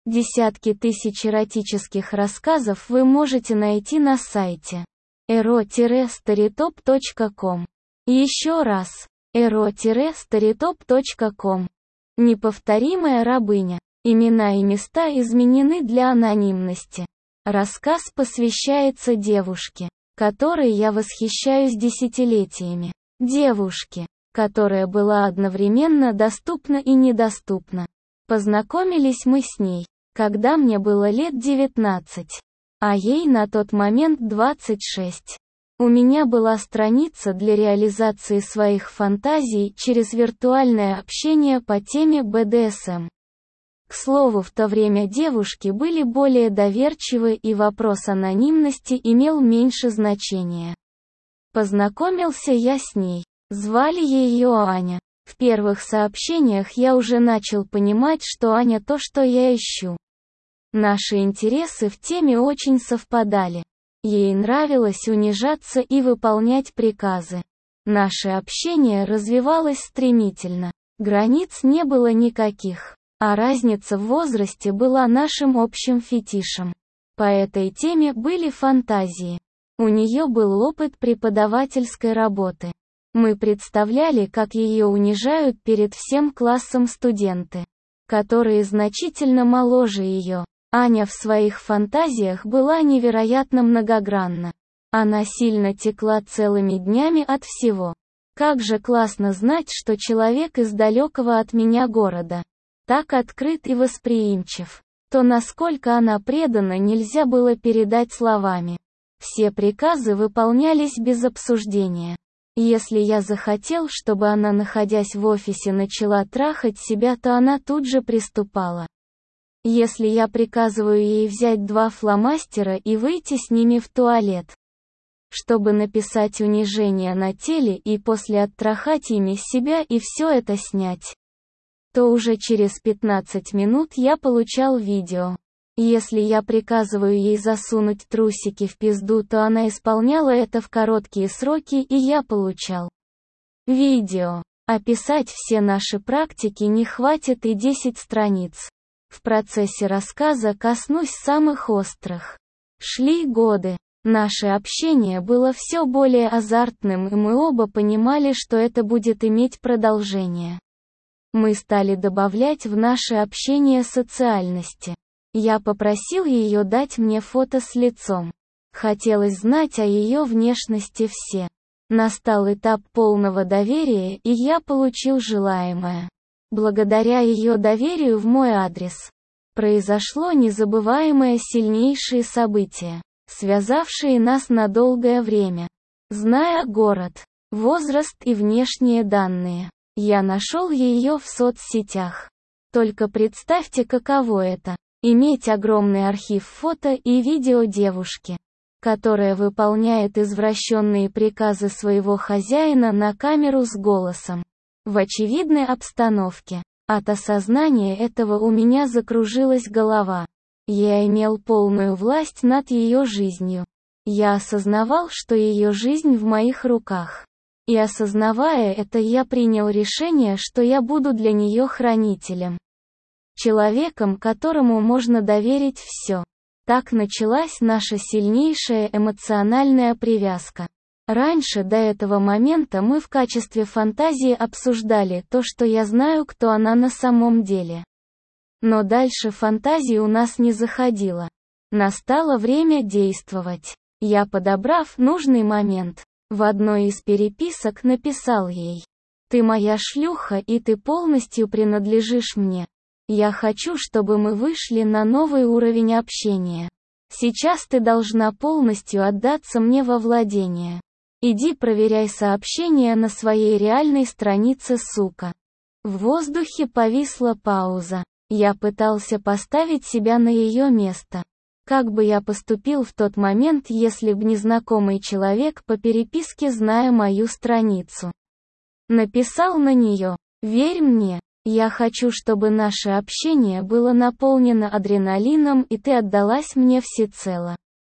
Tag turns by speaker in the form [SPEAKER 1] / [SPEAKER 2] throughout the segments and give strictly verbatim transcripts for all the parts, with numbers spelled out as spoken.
[SPEAKER 1] Десятки тысяч эротических рассказов вы можете найти на сайте эро старитоп точка ком. Еще раз, эро старитоп точка ком. Неповторимая рабыня. Имена и места изменены для анонимности. Рассказ посвящается девушке, которой я восхищаюсь десятилетиями. Девушке, которая была одновременно доступна и недоступна. Познакомились мы с ней, когда мне было лет девятнадцать, а ей на тот момент двадцать шесть. У меня была страница для реализации своих фантазий через виртуальное общение по теме бэ дэ эс эм. К слову, в то время девушки были более доверчивы, и вопрос анонимности имел меньше значения. Познакомился я с ней. Звали ее Аня. В первых сообщениях я уже начал понимать, что Аня то, что я ищу. Наши интересы в теме очень совпадали. Ей нравилось унижаться и выполнять приказы. Наше общение развивалось стремительно. Границ не было никаких. А разница в возрасте была нашим общим фетишем. По этой теме были фантазии. У нее был опыт преподавательской работы. Мы представляли, как ее унижают перед всем классом студенты, которые значительно моложе ее. Аня в своих фантазиях была невероятно многогранна. Она сильно текла целыми днями от всего. Как же классно знать, что человек из далекого от меня города так открыт и восприимчив. То, насколько она предана, нельзя было передать словами. Все приказы выполнялись без обсуждения. Если я захотел, чтобы она, находясь в офисе, начала трахать себя, то она тут же приступала. Если я приказываю ей взять два фломастера и выйти с ними в туалет, чтобы написать унижение на теле и после оттрахать ими себя и все это снять, то уже через пятнадцать минут я получал видео. Если я приказываю ей засунуть трусики в пизду, то она исполняла это в короткие сроки, и я получал видео. Описать все наши практики не хватит и десять страниц. В процессе рассказа коснусь самых острых. Шли годы. Наше общение было все более азартным, и мы оба понимали, что это будет иметь продолжение. Мы стали добавлять в наше общение социальности. Я попросил ее дать мне фото с лицом. Хотелось знать о ее внешности все. Настал этап полного доверия, и я получил желаемое. Благодаря ее доверию в мой адрес произошло незабываемое сильнейшие события, связавшие нас на долгое время. Зная город, возраст и внешние данные, я нашел ее в соцсетях. Только представьте, каково это — иметь огромный архив фото и видео девушки, которая выполняет извращенные приказы своего хозяина на камеру с голосом, в очевидной обстановке. От осознания этого у меня закружилась голова. Я имел полную власть над ее жизнью. Я осознавал, что ее жизнь в моих руках. И осознавая это, я принял решение, что я буду для нее хранителем. Человеком, которому можно доверить все. Так началась наша сильнейшая эмоциональная привязка. Раньше, до этого момента, мы в качестве фантазии обсуждали то, что я знаю, кто она на самом деле. Но дальше фантазии у нас не заходило. Настало время действовать. Я, подобрав нужный момент, в одной из переписок написал ей: «Ты моя шлюха, и ты полностью принадлежишь мне. Я хочу, чтобы мы вышли на новый уровень общения. Сейчас ты должна полностью отдаться мне во владение. Иди проверяй сообщения на своей реальной странице, сука». В воздухе повисла пауза. Я пытался поставить себя на ее место. Как бы я поступил в тот момент, если б незнакомый человек по переписке, зная мою страницу, написал на нее: «Верь мне, я хочу, чтобы наше общение было наполнено адреналином, и ты отдалась мне всецело.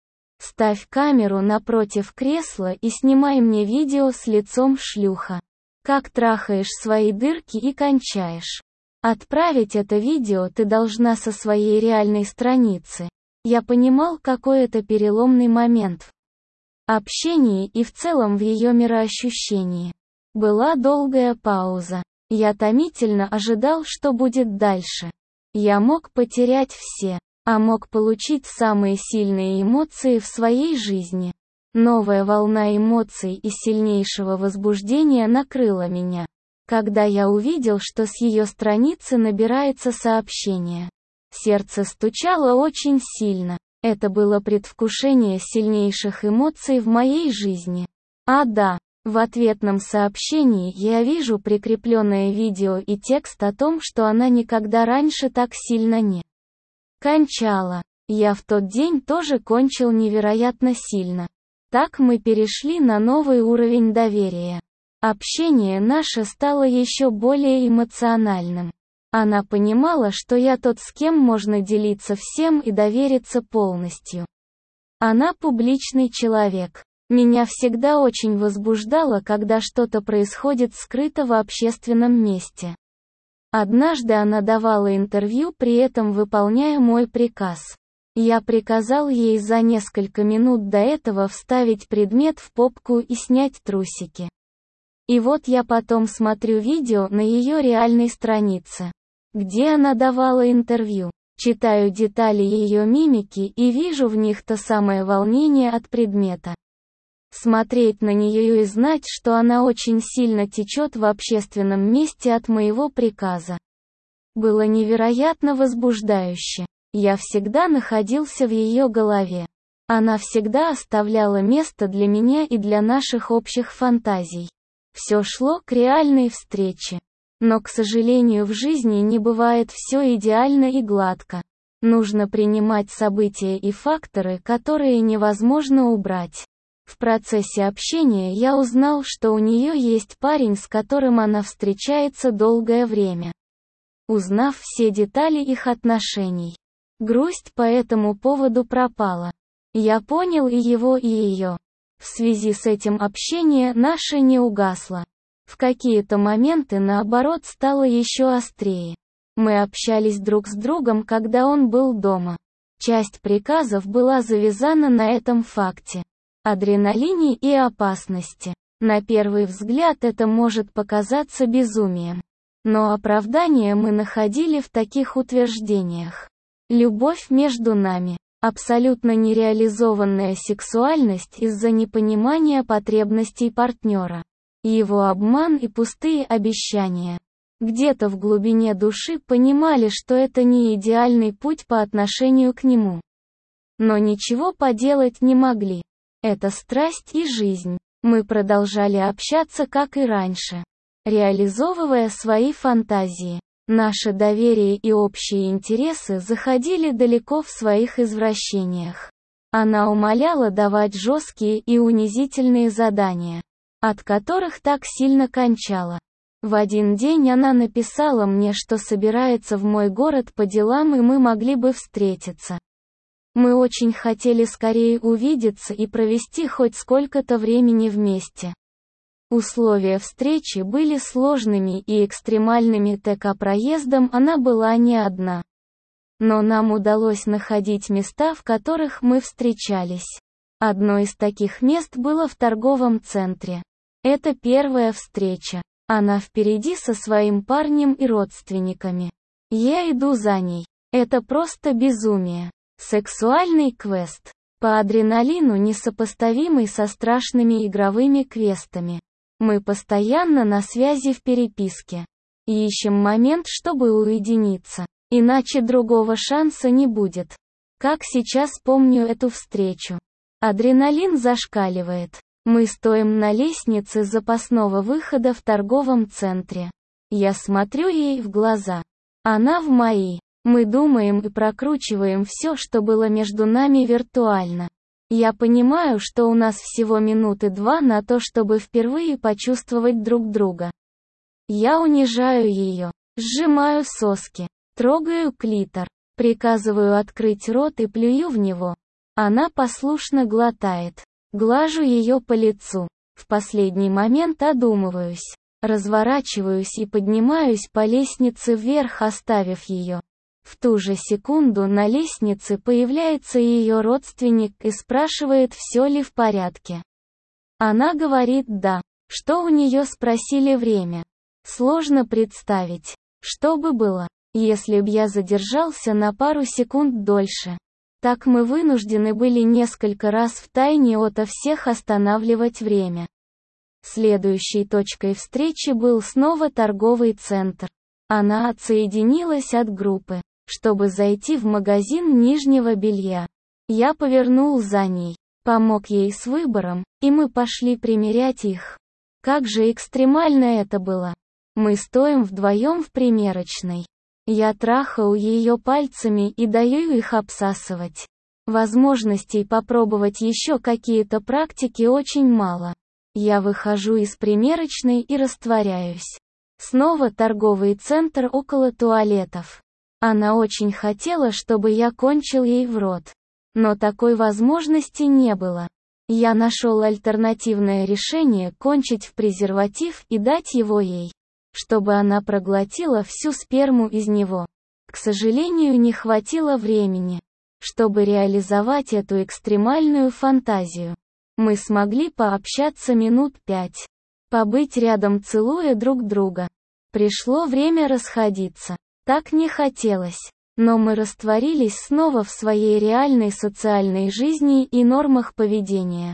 [SPEAKER 1] Ставь камеру напротив кресла и снимай мне видео с лицом, шлюха. Как трахаешь свои дырки и кончаешь. Отправить это видео ты должна со своей реальной страницы. Я понимал, какой это переломный момент в общении и в целом в ее мироощущении. Была долгая пауза. Я томительно ожидал, что будет дальше. Я мог потерять все, а мог получить самые сильные эмоции в своей жизни. Новая волна эмоций и сильнейшего возбуждения накрыла меня, когда я увидел, что с ее страницы набирается сообщение. Сердце стучало очень сильно. Это было предвкушение сильнейших эмоций в моей жизни. А да, в ответном сообщении я вижу прикрепленное видео и текст о том, что она никогда раньше так сильно не кончала. Я в тот день тоже кончил невероятно сильно. Так мы перешли на новый уровень доверия. Общение наше стало еще более эмоциональным. Она понимала, что я тот, с кем можно делиться всем и довериться полностью. Она публичный человек. Меня всегда очень возбуждало, когда что-то происходит скрыто в общественном месте. Однажды она давала интервью, при этом выполняя мой приказ. Я приказал ей за несколько минут до этого вставить предмет в попку и снять трусики. И вот я потом смотрю видео на ее реальной странице, где она давала интервью, читаю детали ее мимики и вижу в них то самое волнение от предмета. Смотреть на нее и знать, что она очень сильно течет в общественном месте от моего приказа, было невероятно возбуждающе. Я всегда находился в ее голове. Она всегда оставляла место для меня и для наших общих фантазий. Все шло к реальной встрече. Но, к сожалению, в жизни не бывает все идеально и гладко. Нужно принимать события и факторы, которые невозможно убрать. В процессе общения я узнал, что у нее есть парень, с которым она встречается долгое время. Узнав все детали их отношений, грусть по этому поводу пропала. Я понял и его, и ее. В связи с этим общение наше не угасло. В какие-то моменты, наоборот, стало еще острее. Мы общались друг с другом, когда он был дома. Часть приказов была завязана на этом факте. Адреналине и опасности. На первый взгляд это может показаться безумием. Но оправдание мы находили в таких утверждениях. Любовь между нами. Абсолютно нереализованная сексуальность из-за непонимания потребностей партнера. Его обман и пустые обещания. Где-то в глубине души понимали, что это не идеальный путь по отношению к нему. Но ничего поделать не могли. Это страсть и жизнь. Мы продолжали общаться, как и раньше, реализовывая свои фантазии. Наше доверие и общие интересы заходили далеко в своих извращениях. Она умоляла давать жесткие и унизительные задания, от которых так сильно кончала. В один день она написала мне, что собирается в мой город по делам и мы могли бы встретиться. Мы очень хотели скорее увидеться и провести хоть сколько-то времени вместе. Условия встречи были сложными и экстремальными, так проездом она была не одна. Но нам удалось находить места, в которых мы встречались. Одно из таких мест было в торговом центре. Это первая встреча. Она впереди со своим парнем и родственниками. Я иду за ней. Это просто безумие. Сексуальный квест. По адреналину, несопоставимый со страшными игровыми квестами. Мы постоянно на связи в переписке. Ищем момент, чтобы уединиться. Иначе другого шанса не будет. Как сейчас помню эту встречу. Адреналин зашкаливает. Мы стоим на лестнице запасного выхода в торговом центре. Я смотрю ей в глаза. Она в мои. Мы думаем и прокручиваем все, что было между нами виртуально. Я понимаю, что у нас всего минуты два на то, чтобы впервые почувствовать друг друга. Я унижаю ее, сжимаю соски, трогаю клитор, приказываю открыть рот и плюю в него. Она послушно глотает. Глажу ее по лицу. В последний момент одумываюсь. Разворачиваюсь и поднимаюсь по лестнице вверх, оставив ее. В ту же секунду на лестнице появляется ее родственник и спрашивает, все ли в порядке. Она говорит «да». Что у нее спросили время. Сложно представить, что бы было, если б я задержался на пару секунд дольше. Так мы вынуждены были несколько раз втайне ото всех останавливать время. Следующей точкой встречи был снова торговый центр. Она отсоединилась от группы, чтобы зайти в магазин нижнего белья. Я повернул за ней, помог ей с выбором, и мы пошли примерять их. Как же экстремально это было. Мы стоим вдвоем в примерочной. Я трахаю ее пальцами и даю их обсасывать. Возможностей попробовать еще какие-то практики очень мало. Я выхожу из примерочной и растворяюсь. Снова торговый центр около туалетов. Она очень хотела, чтобы я кончил ей в рот. Но такой возможности не было. Я нашел альтернативное решение кончить в презерватив и дать его ей, чтобы она проглотила всю сперму из него. К сожалению, не хватило времени, чтобы реализовать эту экстремальную фантазию. Мы смогли пообщаться минут пять. Побыть рядом, целуя друг друга. Пришло время расходиться. Так не хотелось. Но мы растворились снова в своей реальной социальной жизни и нормах поведения.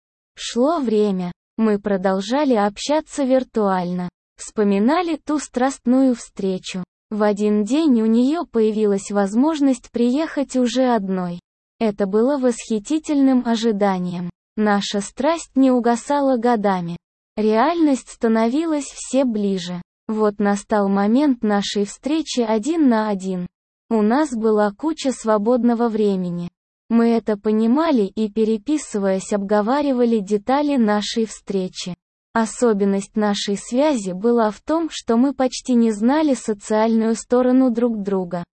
[SPEAKER 1] Шло время. Мы продолжали общаться виртуально. Вспоминали ту страстную встречу. В один день у нее появилась возможность приехать уже одной. Это было восхитительным ожиданием. Наша страсть не угасала годами. Реальность становилась все ближе. Вот настал момент нашей встречи один на один. У нас была куча свободного времени. Мы это понимали и, переписываясь, обговаривали детали нашей встречи. Особенность нашей связи была в том, что мы почти не знали социальную сторону друг друга.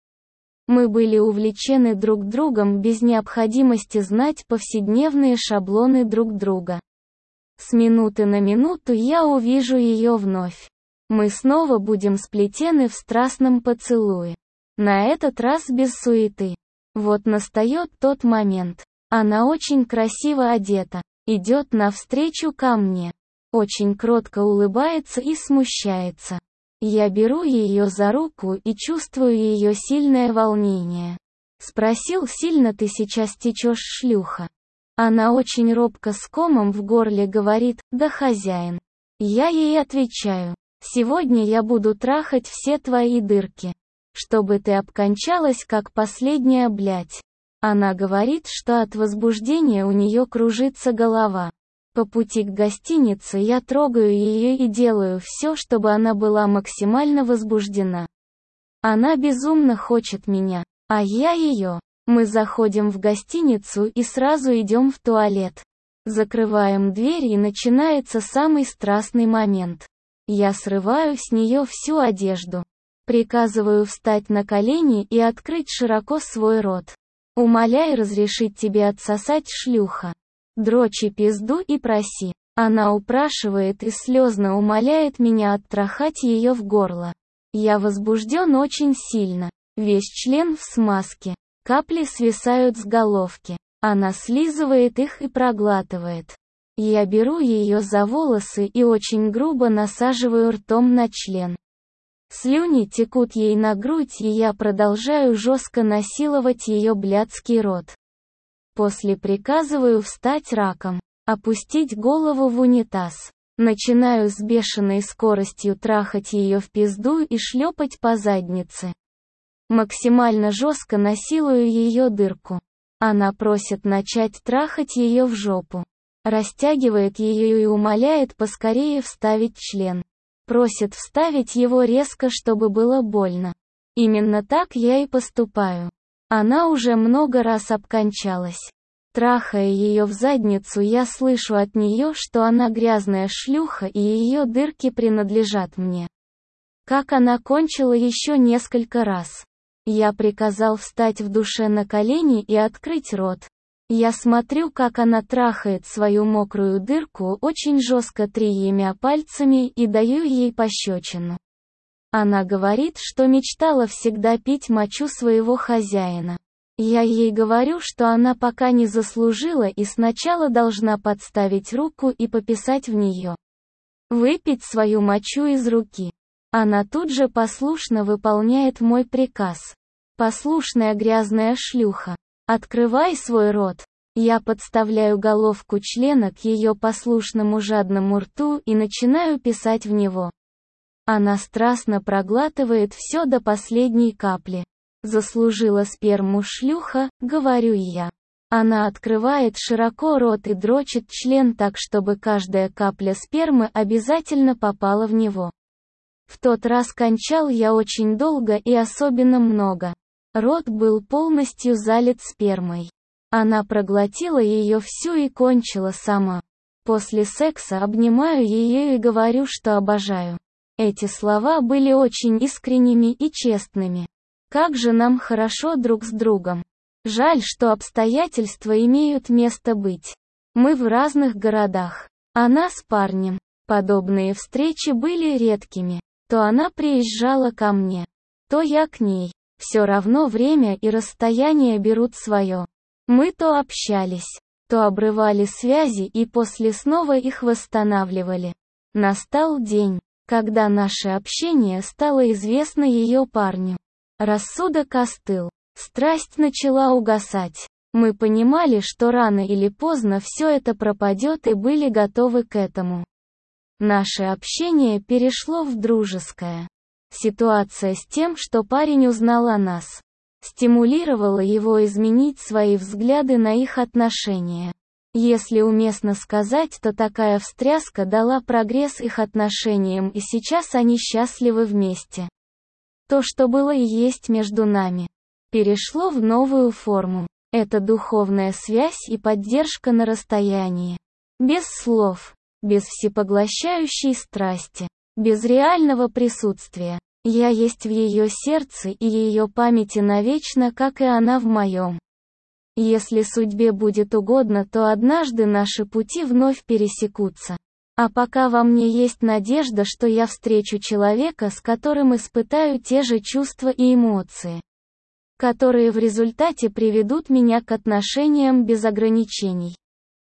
[SPEAKER 1] Мы были увлечены друг другом без необходимости знать повседневные шаблоны друг друга. С минуты на минуту я увижу ее вновь. Мы снова будем сплетены в страстном поцелуе. На этот раз без суеты. Вот настает тот момент. Она очень красиво одета, идет навстречу ко мне. Очень кротко улыбается и смущается. Я беру ее за руку и чувствую ее сильное волнение. Спросил, сильно ты сейчас течешь, шлюха? Она очень робко с комом в горле говорит, да хозяин. Я ей отвечаю, сегодня я буду трахать все твои дырки. Чтобы ты обкончалась как последняя блядь. Она говорит, что от возбуждения у нее кружится голова. По пути к гостинице я трогаю ее и делаю все, чтобы она была максимально возбуждена. Она безумно хочет меня, а я ее. Мы заходим в гостиницу и сразу идем в туалет. Закрываем дверь и начинается самый страстный момент. Я срываю с нее всю одежду. Приказываю встать на колени и открыть широко свой рот. Умоляй разрешить тебе отсосать, шлюха. Дрочи пизду и проси. Она упрашивает и слезно умоляет меня оттрахать ее в горло. Я возбужден очень сильно. Весь член в смазке. Капли свисают с головки. Она слизывает их и проглатывает. Я беру ее за волосы и очень грубо насаживаю ртом на член. Слюни текут ей на грудь, и я продолжаю жестко насиловать ее блядский рот. После приказываю встать раком, опустить голову в унитаз. Начинаю с бешеной скоростью трахать ее в пизду и шлепать по заднице. Максимально жестко насилую ее дырку. Она просит начать трахать ее в жопу. Растягивает ее и умоляет поскорее вставить член. Просит вставить его резко, чтобы было больно. Именно так я и поступаю. Она уже много раз обкончалась. Трахая ее в задницу, я слышу от нее, что она грязная шлюха и ее дырки принадлежат мне. Как она кончила еще несколько раз. Я приказал встать в душе на колени и открыть рот. Я смотрю, как она трахает свою мокрую дырку очень жестко тремя пальцами и даю ей пощечину. Она говорит, что мечтала всегда пить мочу своего хозяина. Я ей говорю, что она пока не заслужила и сначала должна подставить руку и пописать в нее. Выпить свою мочу из руки. Она тут же послушно выполняет мой приказ. Послушная грязная шлюха. Открывай свой рот. Я подставляю головку члена к ее послушному жадному рту и начинаю писать в него. Она страстно проглатывает все до последней капли. Заслужила сперму шлюха, говорю я. Она открывает широко рот и дрочит член так, чтобы каждая капля спермы обязательно попала в него. В тот раз кончал я очень долго и особенно много. Рот был полностью залит спермой. Она проглотила ее всю и кончила сама. После секса обнимаю ее и говорю, что обожаю. Эти слова были очень искренними и честными. Как же нам хорошо друг с другом. Жаль, что обстоятельства имеют место быть. Мы в разных городах. Она с парнем. Подобные встречи были редкими. То она приезжала ко мне, то я к ней. Все равно время и расстояние берут свое. Мы то общались, то обрывали связи и после снова их восстанавливали. Настал день, когда наше общение стало известно ее парню. Рассудок остыл. Страсть начала угасать. Мы понимали, что рано или поздно все это пропадет и были готовы к этому. Наше общение перешло в дружеское. Ситуация с тем, что парень узнал о нас, стимулировала его изменить свои взгляды на их отношения. Если уместно сказать, то такая встряска дала прогресс их отношениям, и сейчас они счастливы вместе. То, что было и есть между нами, перешло в новую форму. Это духовная связь и поддержка на расстоянии. Без слов. Без всепоглощающей страсти, без реального присутствия. Я есть в ее сердце и ее памяти навечно, как и она в моем. Если судьбе будет угодно, то однажды наши пути вновь пересекутся. А пока во мне есть надежда, что я встречу человека, с которым испытаю те же чувства и эмоции, которые в результате приведут меня к отношениям без ограничений.